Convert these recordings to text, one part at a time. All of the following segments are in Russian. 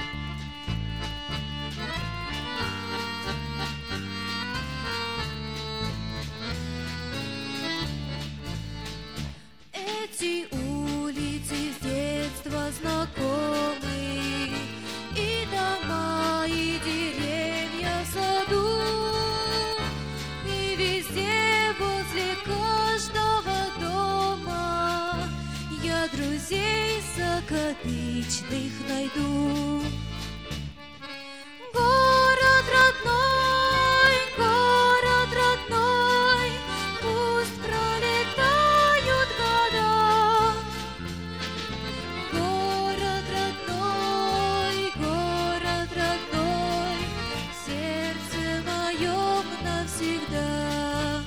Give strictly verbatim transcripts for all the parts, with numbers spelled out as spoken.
Эти улицы с детства знакомы, и дома, и деревья в саду, и везде возле каждого дома я друзей закадычных найду. Город родной, город родной, пусть пролетают года. Город родной, город родной, в сердце моем навсегда.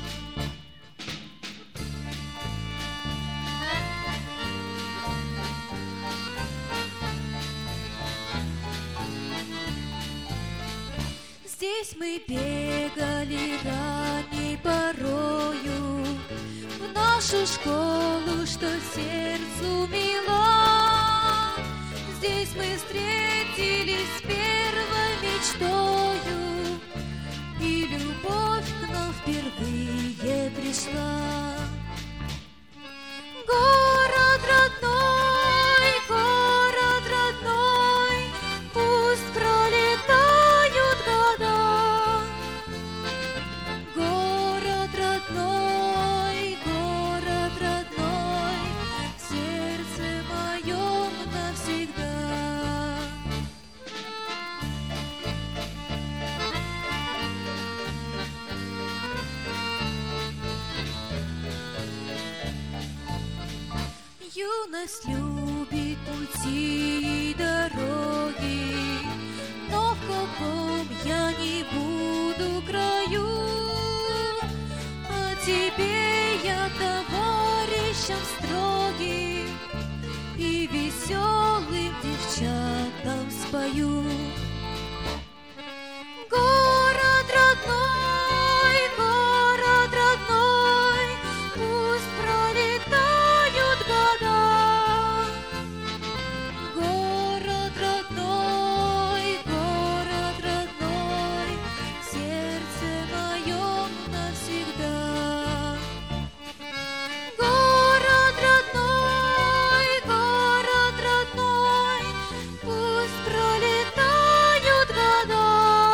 Здесь мы бегали ранней порою в нашу школу, что сердцу мила. Здесь мы встретились с первой мечтою, и любовь к нам впервые пришла. Город родной, город родной, пусть пролетают года. Город родной, город родной, в сердце моем навсегда. Юность любит пути и дороги, но в каком я не буду краю, а тебе я товарищем строгим и веселым девчатам спою. Город родной, город родной, пусть пролетают года. Город родной, город родной, в сердце моем навсегда. Город родной, город родной, пусть пролетают года.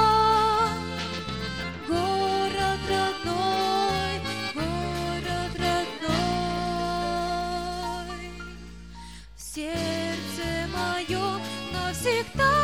Город родной, город родной, в сердце моем навсегда.